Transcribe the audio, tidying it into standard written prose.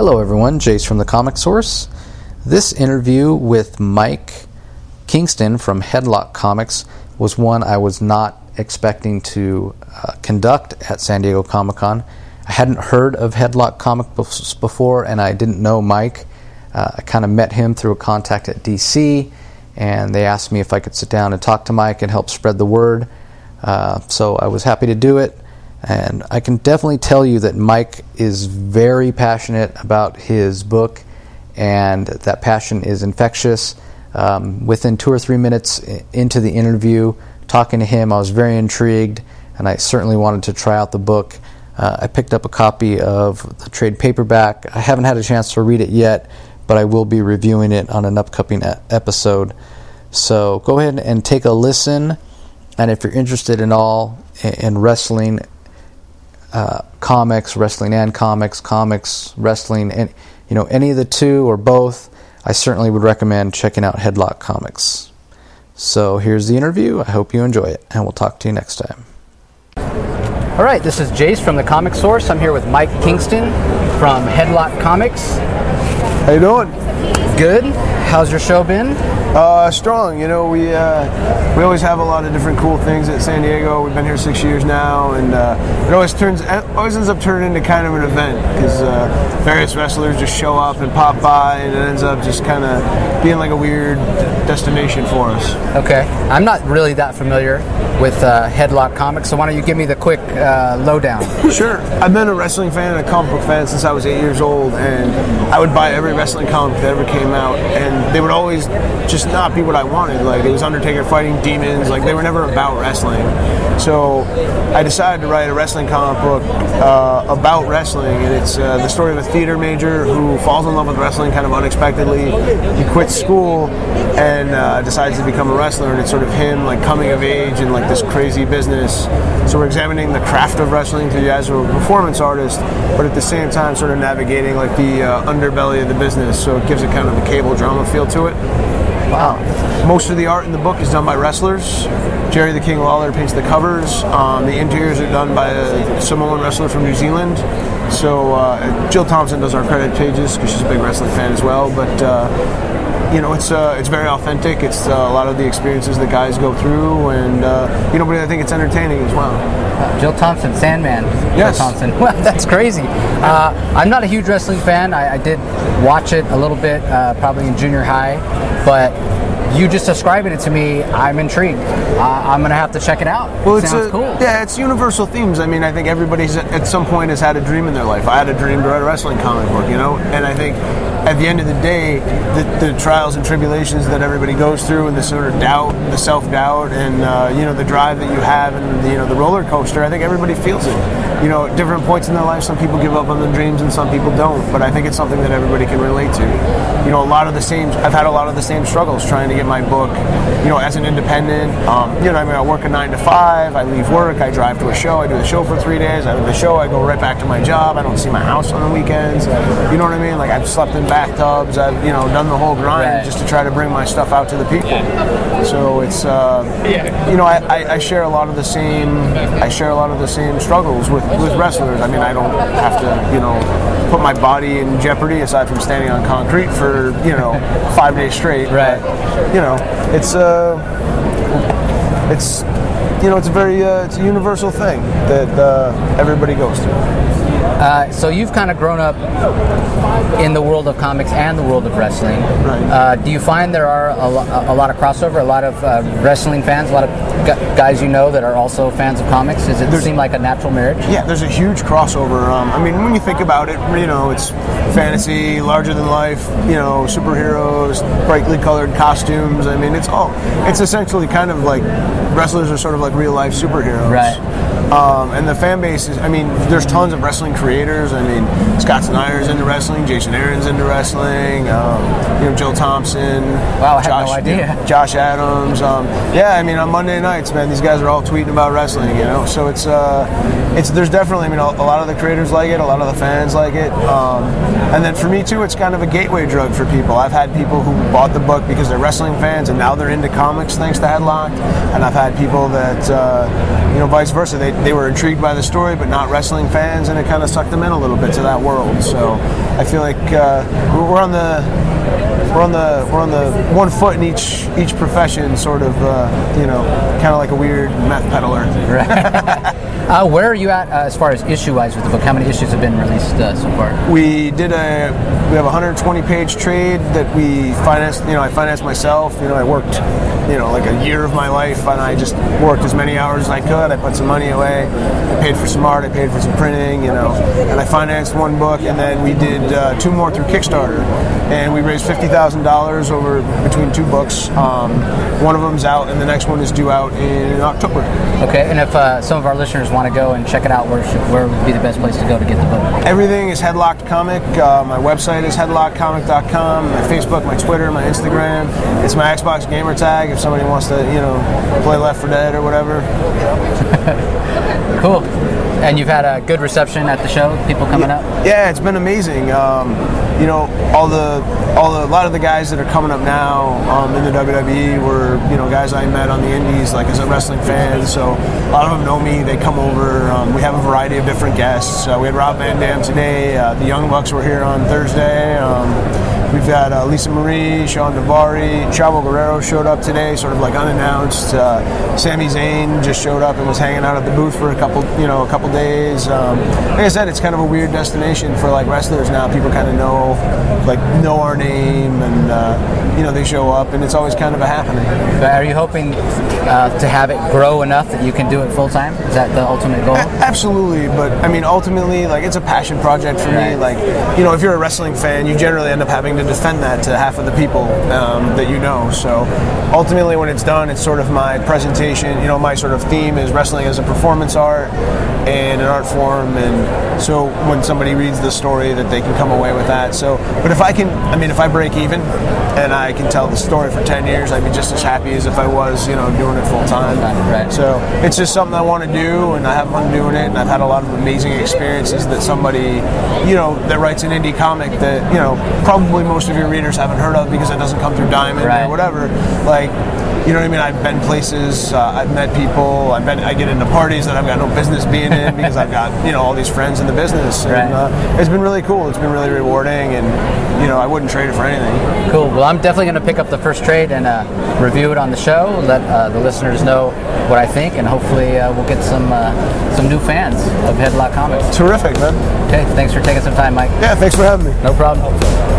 Hello everyone, Jace from The Comic Source. This interview with Mike Kingston from Headlock Comics was one I was not expecting to conduct at San Diego Comic-Con. I hadn't heard of Headlock Comics before, and I didn't know Mike. I kind of met him through a contact at DC, and they asked me if I could sit down and talk to Mike and help spread the word. So I was happy to do it. And I can definitely tell you that Mike is very passionate about his book, and that passion is infectious. Within 2 or 3 minutes into the interview, talking to him, I was very intrigued, and I certainly wanted to try out the book. I picked up a copy of the trade paperback. I haven't had a chance to read it yet, but I will be reviewing it on an upcoming episode. So go ahead and take a listen, and if you're interested in wrestling, comics, wrestling and comics, wrestling, and any of the two or both, I certainly would recommend checking out Headlock Comics. So here's the interview. I hope you enjoy it, and we'll talk to you next time. All right, this is Jace from The Comic Source. I'm here with Mike Kingston from Headlock Comics. How you doing? Good. How's your show been? Strong. We always have a lot of different cool things at San Diego. We've been here 6 years now, and it always ends up turning into kind of an event because various wrestlers just show up and pop by, and it ends up just kind of being like a weird destination for us. Okay. I'm not really that familiar with Headlock Comics, so why don't you give me the quick lowdown? Sure. I've been a wrestling fan and a comic book fan since I was 8 years old, and I would buy every wrestling comic that ever came out, and they would always just not be what I wanted. Like, it was Undertaker fighting demons. Like, they were never about wrestling. So I decided to write a wrestling comic book about wrestling, and it's the story of a theater major who falls in love with wrestling kind of unexpectedly. He quits school and decides to become a wrestler, and it's sort of him like coming of age in like this crazy business. So we're examining the craft of wrestling through the eyes of a performance artist, but at the same time sort of navigating like the underbelly of the business. So it gives it kind of a cable drama feel to it. Wow. Most of the art in the book is done by wrestlers. Jerry the King Lawler paints the covers. The interiors are done by a Samoan wrestler from New Zealand. So Jill Thompson does our credit pages because she's a big wrestling fan as well. But it's very authentic. It's a lot of the experiences that guys go through, and but I think it's entertaining as well. Jill Thompson, Sandman. Yes. Jill Thompson. Well, that's crazy. I'm not a huge wrestling fan. I did watch it a little bit, probably in junior high, but you just describing it to me, I'm intrigued. I'm going to have to check it out. Well, it sounds cool. Yeah, it's universal themes. I mean, I think everybody's at some point has had a dream in their life. I had a dream to write a wrestling comic book, and I think at the end of the day, the trials and tribulations that everybody goes through, and the sort of doubt, the self-doubt, and the drive that you have, and the roller coaster, I think everybody feels it. At different points in their life, some people give up on their dreams and some people don't, but I think it's something that everybody can relate to. I've had a lot of the same struggles trying to get my book, as an independent. I work a 9 to 5, I leave work, I drive to a show, I do the show for 3 days, I do the show, I go right back to my job, I don't see my house on the weekends, you know what I mean? Like, I've slept in bathtubs, I've, done the whole grind just to try to bring my stuff out to the people. So it's, I share a lot of the same struggles with wrestlers. I mean, I don't have to, put my body in jeopardy aside from standing on concrete for, 5 days straight. Right. But, it's a universal thing that everybody goes through. So you've kind of grown up in the world of comics and the world of wrestling. Right. Do you find there are a lot of crossover, a lot of wrestling fans, a lot of guys that are also fans of comics? Does it seem like a natural marriage? Yeah, there's a huge crossover. When you think about it, it's fantasy, larger than life, superheroes, brightly colored costumes. I mean, it's essentially kind of like wrestlers are sort of like real life superheroes. Right. And the fan base is, there's tons of wrestling creators. Scott Snyder's into wrestling, Jason Aaron's into wrestling, Jill Thompson. Wow, I had no idea. Josh Adams. On Monday nights, man, these guys are all tweeting about wrestling, So there's definitely, a lot of the creators like it, a lot of the fans like it. And then for me too, it's kind of a gateway drug for people. I've had people who bought the book because they're wrestling fans and now they're into comics thanks to Headlock. And I've had people that, vice versa. they were intrigued by the story, but not wrestling fans, and it kind of sucked them in a little bit to that world. So I feel like we're on the 1 foot in each profession, sort of, kind of like a weird meth peddler. Right. Where are you at as far as issue-wise with the book? How many issues have been released so far? We have a 120-page trade that we financed. I financed myself. I worked, like a year of my life, and I just worked as many hours as I could. I put some money away. I paid for some art. I paid for some printing. And I financed one book, and then we did 2 more through Kickstarter, and we raised $50,000 over between 2 books. One of them's out, and the next one is due out in October. Okay, and if some of our listeners want to go and check it out, where would be the best place to go to get the book? Everything is Headlocked Comic. My website is headlockedcomic.com. My Facebook, my Twitter, my Instagram. It's my Xbox gamer tag if somebody wants to, play Left 4 Dead or whatever. Cool. And you've had a good reception at the show, people coming up? Yeah, it's been amazing. A lot of the guys that are coming up now in the WWE were, guys I met on the indies, like as a wrestling fan. So a lot of them know me. They come over. We have a variety of different guests. We had Rob Van Dam today. The Young Bucks were here on Thursday. We've got Lisa Marie, Sean Davari, Chavo Guerrero showed up today, sort of like unannounced. Sami Zayn just showed up and was hanging out at the booth for a couple days. Like I said, it's kind of a weird destination for like wrestlers now. People kind of know our name, and they show up, and it's always kind of a happening. But are you hoping to have it grow enough that you can do it full time? Is that the ultimate goal? Absolutely, but I mean, ultimately, like it's a passion project for me. Like, if you're a wrestling fan, you generally end up having to defend that to half of the people that you know. So ultimately, when it's done, it's sort of my presentation. My sort of theme is wrestling as a performance art and an art form, and so when somebody reads the story, that they can come away with that. So, but if I break even and I can tell the story for 10 years, I'd be just as happy as if I was, doing it full time. Right. So it's just something I want to do, and I have fun doing it, and I've had a lot of amazing experiences that somebody, that writes an indie comic that, probably most of your readers haven't heard of because it doesn't come through Diamond or whatever. Like, you know what I mean? I've been places, I've met people, I get into parties that I've got no business being in because I've got, all these friends in the business. And it's been really cool. It's been really rewarding, and, I wouldn't trade it for anything. Cool. Well, I'm definitely going to pick up the first trade and review it on the show, let the listeners know what I think, and hopefully we'll get some new fans of Headlock Comics. Terrific, man. Okay, thanks for taking some time, Mike. Yeah, thanks for having me. No problem.